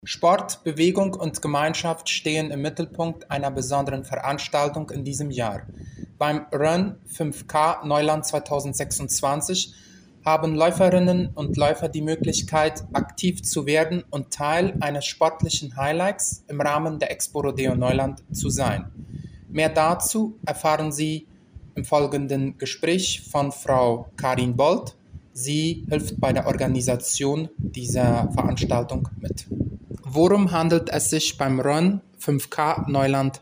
Sport, Bewegung und Gemeinschaft stehen im Mittelpunkt einer besonderen Veranstaltung in diesem Jahr. Beim Run 5K Neuland 2026 haben Läuferinnen und Läufer die Möglichkeit, aktiv zu werden und Teil eines sportlichen Highlights im Rahmen der Expo Rodeo Neuland zu sein. Mehr dazu erfahren Sie im folgenden Gespräch von Frau Karin Bold. Sie hilft bei der Organisation dieser Veranstaltung mit. Worum handelt es sich beim Run 5K Neuland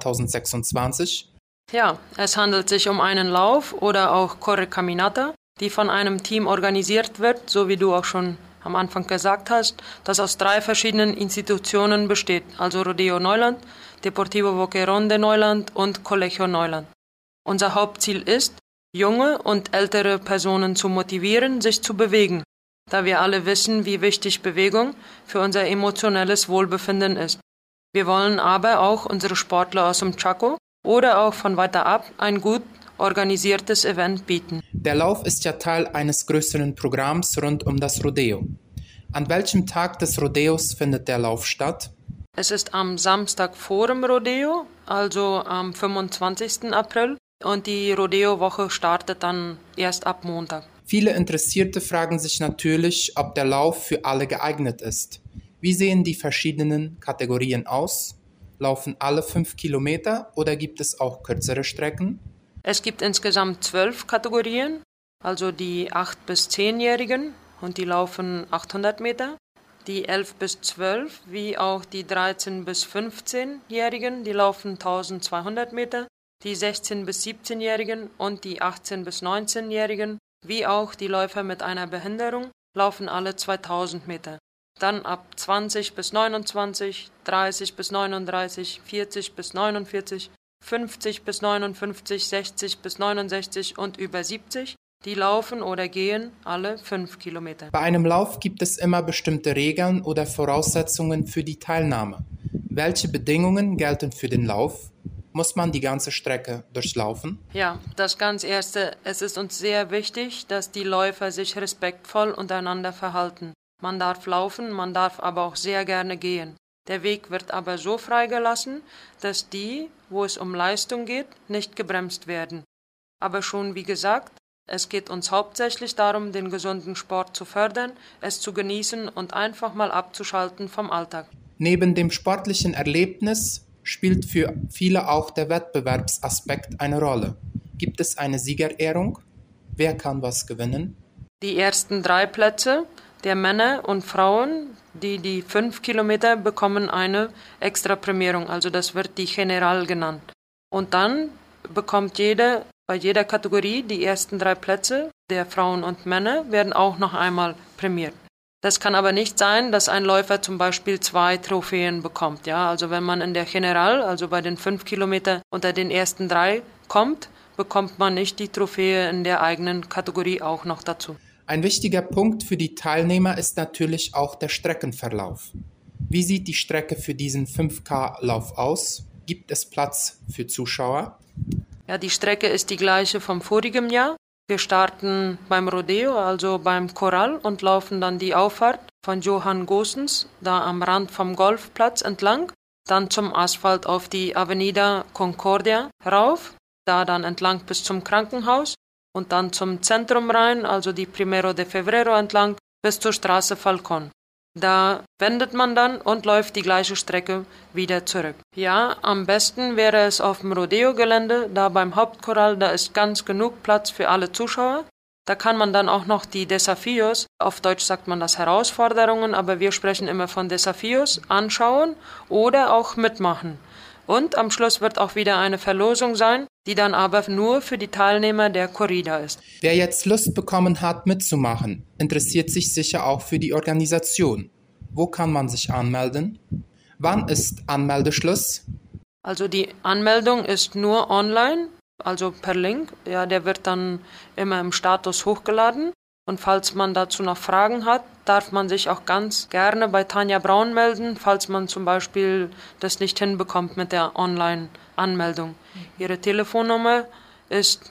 2026? Ja, es handelt sich um einen Lauf oder auch Corre Caminata, die von einem Team organisiert wird, so wie du auch schon am Anfang gesagt hast, das aus 3 verschiedenen Institutionen besteht, also Rodeo Neuland, Deportivo Boquerón de Neuland und Colegio Neuland. Unser Hauptziel ist, junge und ältere Personen zu motivieren, sich zu bewegen, da wir alle wissen, wie wichtig Bewegung für unser emotionelles Wohlbefinden ist. Wir wollen aber auch unsere Sportler aus dem Chaco oder auch von weiter ab ein gut organisiertes Event bieten. Der Lauf ist ja Teil eines größeren Programms rund um das Rodeo. An welchem Tag des Rodeos findet der Lauf statt? Es ist am Samstag vor dem Rodeo, also am 25. April. Und die Rodeo-Woche startet dann erst ab Montag. Viele Interessierte fragen sich natürlich, ob der Lauf für alle geeignet ist. Wie sehen die verschiedenen Kategorien aus? Laufen alle 5 Kilometer oder gibt es auch kürzere Strecken? Es gibt insgesamt 12 Kategorien, also die 8- bis 10-Jährigen und die laufen 800 Meter. Die 11 bis 12 wie auch die 13 bis 15-Jährigen, die laufen 1200 Meter. Die 16- bis 17-Jährigen und die 18- bis 19-Jährigen, wie auch die Läufer mit einer Behinderung, laufen alle 2000 Meter. Dann ab 20 bis 29, 30 bis 39, 40 bis 49, 50 bis 59, 60 bis 69 und über 70, die laufen oder gehen alle 5 Kilometer. Bei einem Lauf gibt es immer bestimmte Regeln oder Voraussetzungen für die Teilnahme. Welche Bedingungen gelten für den Lauf? Muss man die ganze Strecke durchlaufen? Ja, das ganz Erste, es ist uns sehr wichtig, dass die Läufer sich respektvoll untereinander verhalten. Man darf laufen, man darf aber auch sehr gerne gehen. Der Weg wird aber so freigelassen, dass die, wo es um Leistung geht, nicht gebremst werden. Aber schon wie gesagt, es geht uns hauptsächlich darum, den gesunden Sport zu fördern, es zu genießen und einfach mal abzuschalten vom Alltag. Neben dem sportlichen Erlebnis spielt für viele auch der Wettbewerbsaspekt eine Rolle. Gibt es eine Siegerehrung? Wer kann was gewinnen? Die ersten 3 Plätze der Männer und Frauen, die 5 Kilometer, bekommen eine Extraprämierung, also das wird die General genannt. Und dann bekommt bei jeder Kategorie die ersten 3 Plätze der Frauen und Männer werden auch noch einmal prämiert. Das kann aber nicht sein, dass ein Läufer zum Beispiel 2 Trophäen bekommt. Ja? Also wenn man in der General, also bei den 5 Kilometer unter den ersten 3 kommt, bekommt man nicht die Trophäe in der eigenen Kategorie auch noch dazu. Ein wichtiger Punkt für die Teilnehmer ist natürlich auch der Streckenverlauf. Wie sieht die Strecke für diesen 5K-Lauf aus? Gibt es Platz für Zuschauer? Ja, die Strecke ist die gleiche vom vorigen Jahr. Wir starten beim Rodeo, also beim Corral und laufen dann die Auffahrt von Johann Goossens, da am Rand vom Golfplatz entlang, dann zum Asphalt auf die Avenida Concordia rauf, da dann entlang bis zum Krankenhaus und dann zum Zentrum rein, also die Primero de Febrero entlang, bis zur Straße Falcón. Da wendet man dann und läuft die gleiche Strecke wieder zurück. Ja, am besten wäre es auf dem Rodeo-Gelände, da beim Hauptkorral, da ist ganz genug Platz für alle Zuschauer. Da kann man dann auch noch die Desafios, auf Deutsch sagt man das Herausforderungen, aber wir sprechen immer von Desafios, anschauen oder auch mitmachen. Und am Schluss wird auch wieder eine Verlosung sein, die dann aber nur für die Teilnehmer der Corrida ist. Wer jetzt Lust bekommen hat, mitzumachen, interessiert sich sicher auch für die Organisation. Wo kann man sich anmelden? Wann ist Anmeldeschluss? Also die Anmeldung ist nur online, also per Link. Ja, der wird dann immer im Status hochgeladen. Und falls man dazu noch Fragen hat, darf man sich auch ganz gerne bei Tanja Braun melden, falls man zum Beispiel das nicht hinbekommt mit der Online-Anmeldung. Ihre Telefonnummer ist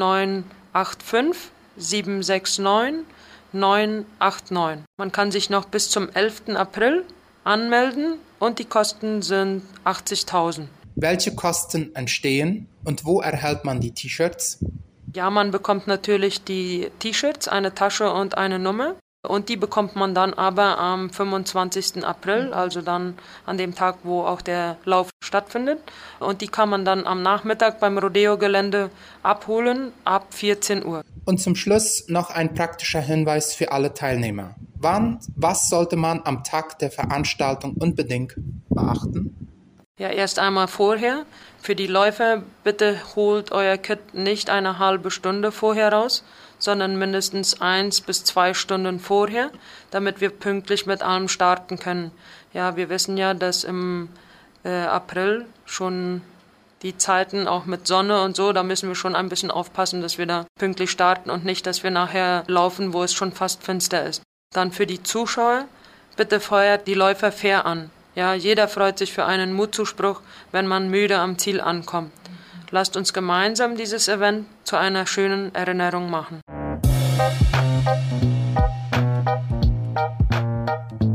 0985 769 989. Man kann sich noch bis zum 11. April anmelden und die Kosten sind 80.000. Welche Kosten entstehen und wo erhält man die T-Shirts? Ja, man bekommt natürlich die T-Shirts, eine Tasche und eine Nummer. Und die bekommt man dann aber am 25. April, also dann an dem Tag, wo auch der Lauf stattfindet. Und die kann man dann am Nachmittag beim Rodeo-Gelände abholen ab 14 Uhr. Und zum Schluss noch ein praktischer Hinweis für alle Teilnehmer. Was sollte man am Tag der Veranstaltung unbedingt beachten? Ja, erst einmal vorher. Für die Läufer, bitte holt euer Kit nicht eine halbe Stunde vorher raus, sondern mindestens 1 bis 2 Stunden vorher, damit wir pünktlich mit allem starten können. Ja, wir wissen ja, dass im April schon die Zeiten auch mit Sonne und so, da müssen wir schon ein bisschen aufpassen, dass wir da pünktlich starten und nicht, dass wir nachher laufen, wo es schon fast finster ist. Dann für die Zuschauer, bitte feuert die Läufer fair an. Ja, jeder freut sich für einen Mutzuspruch, wenn man müde am Ziel ankommt. Lasst uns gemeinsam dieses Event zu einer schönen Erinnerung machen.